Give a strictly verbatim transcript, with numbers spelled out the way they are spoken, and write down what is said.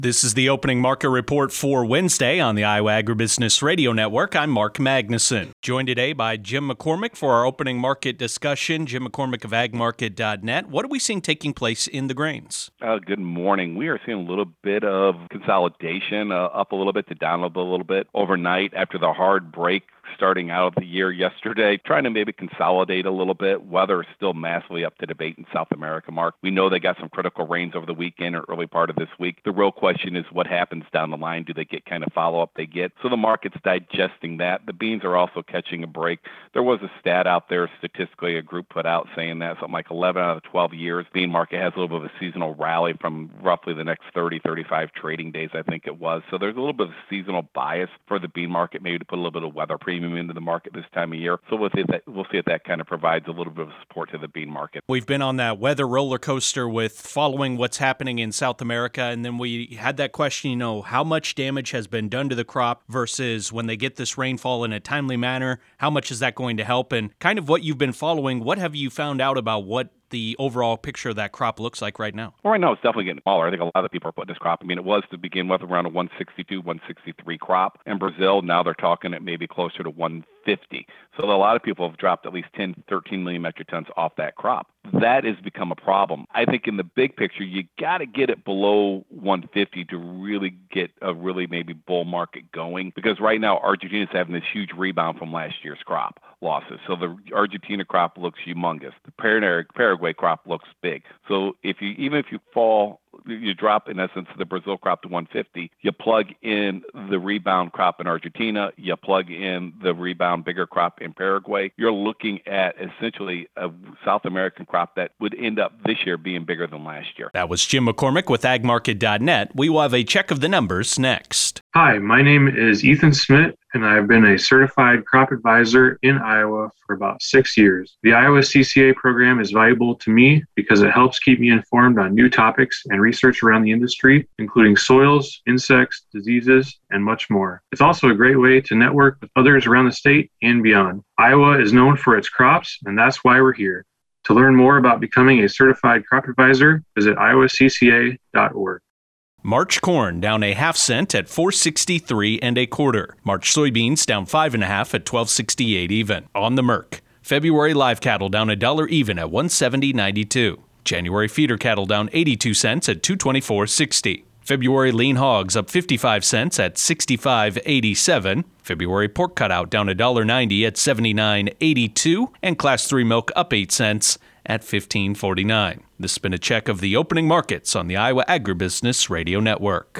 This is the opening market report for Wednesday on the Iowa Agribusiness Radio Network. I'm Mark Magnuson. Joined today by Jim McCormick for our opening market discussion. Jim McCormick of ag market dot net. What are we seeing taking place in the grains? Uh, good morning. We are seeing a little bit of consolidation, uh, up a little bit to down a little bit overnight after the hard break starting out of the year yesterday, trying to maybe consolidate a little bit. Weather is still massively up to debate in South America, Mark. We know they got some critical rains over the weekend or early part of this week. The real question is what happens down the line? Do they get kind of follow-up they get? So the market's digesting that. The beans are also catching a break. There was a stat out there statistically a group put out saying that something like eleven out of twelve years, bean market has a little bit of a seasonal rally from roughly the next thirty, thirty-five trading days, I think it was. So there's a little bit of seasonal bias for the bean market, maybe to put a little bit of weather premium into the market this time of year. So we'll see if that, we'll see if that kind of provides a little bit of support to the bean market. We've been on that weather roller coaster with following what's happening in South America, and then we had that question, you know, how much damage has been done to the crop versus when they get this rainfall in a timely manner, how much is that going to help? And kind of what you've been following, what have you found out about what the overall picture of that crop looks like right now? Well, right now it's definitely getting smaller. I think a lot of people are putting this crop. I mean, it was to begin with around a one sixty-two, one sixty-three crop. In Brazil, now they're talking at maybe closer to one fifty. So a lot of people have dropped at least ten, thirteen million metric tons off that crop. That has become a problem. I think in the big picture, you got to get it below one fifty to really get a really maybe bull market going, because right now Argentina's having this huge rebound from last year's crop losses. So the Argentina crop looks humongous. The Paraguay crop looks big. So if you even if you fall, you drop in essence the Brazil crop to one fifty, you plug in the rebound crop in Argentina, you plug in the rebound bigger crop in Paraguay, you're looking at essentially a South American crop that would end up this year being bigger than last year. That was Jim McCormick with ag market dot net. We will have a check of the numbers next. Hi, my name is Ethan Smith, and I've been a certified crop advisor in Iowa for about six years. The Iowa C C A program is valuable to me because it helps keep me informed on new topics and research around the industry, including soils, insects, diseases, and much more. It's also a great way to network with others around the state and beyond. Iowa is known for its crops, and that's why we're here. To learn more about becoming a certified crop advisor, visit iowa c c a dot org. March corn down a half cent at four sixty-three and a quarter. March soybeans down five and a half at twelve sixty-eight even. On the Merc. February live cattle down a dollar even at one seventy ninety-two. January feeder cattle down eighty-two cents at two twenty-four sixty. February lean hogs up fifty-five cents at sixty-five eighty-seven. February pork cutout down a dollar ninety at seventy-nine eighty-two, and class three milk up eight cents at fifteen forty-nine. This has been a check of the opening markets on the Iowa Agribusiness Radio Network.